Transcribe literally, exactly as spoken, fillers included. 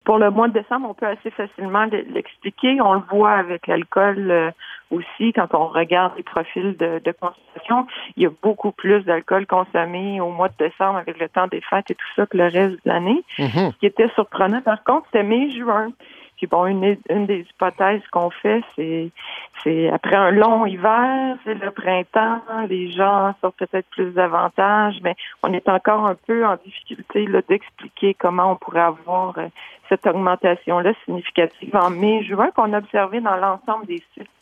pour le mois de décembre, on peut assez facilement l'expliquer. On le voit avec l'alcool euh, aussi, quand on regarde les profils de, de consommation. Il y a beaucoup plus d'alcool consommé au mois de décembre avec le temps des fêtes et tout ça que le reste de l'année. Mm-hmm. Ce qui était surprenant, par contre, c'était mai-juin. Puis bon, une, une des hypothèses qu'on fait, c'est c'est après un long hiver, c'est le printemps, les gens sortent peut-être plus davantage, mais on est encore un peu en difficulté là, d'expliquer comment on pourrait avoir euh, cette augmentation-là significative en mai-juin qu'on a observé dans l'ensemble des sites